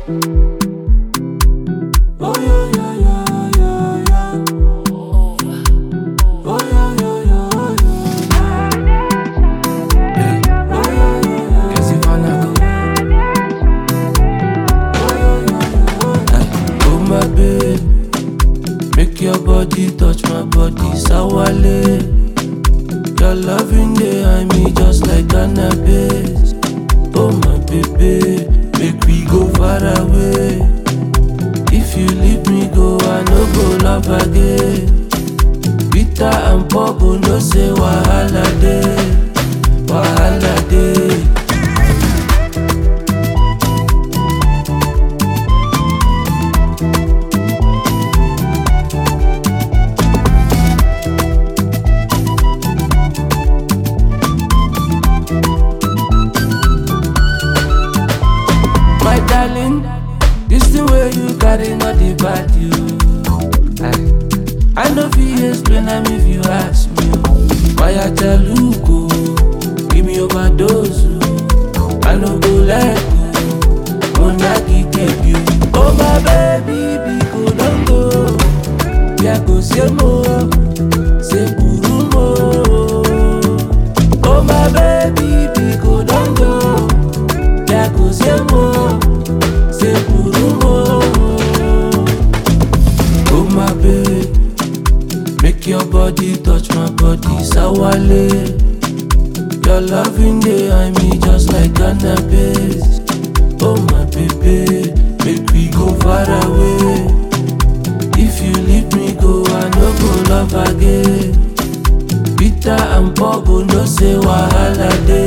Oh yeah, yeah, yeah, yeah, yeah. Oh yeah, yeah, yeah, yeah. Oh yeah, yeah, yeah. Guess if I not go. Oh yeah, yeah, yeah. Oh my babe, make your body touch my body, sawale. Your loving dey hide me just like cannabis. Oh my baby, make we go far away. If you leave me go, I no go love again. Bitter and purple, no say wahala dey, wahala dey. My darling, this thing where you carry not the bad you. I know if you explain am if you ask me. Why I tell you go, give me overdose. I no go let go, Monagi keep you. Oh my baby, biko don't go. Yeah, go say more, say kurumo. Oh my baby, biko don't go. Yeah, go say more, say kurumo. Oh my babe, make your body touch my body, sawale. Your loving dey hide me just like cannabis. Oh my baby, make we go far away. If you leave me go, I no go love again. Bitter and purple, no say wahala dey.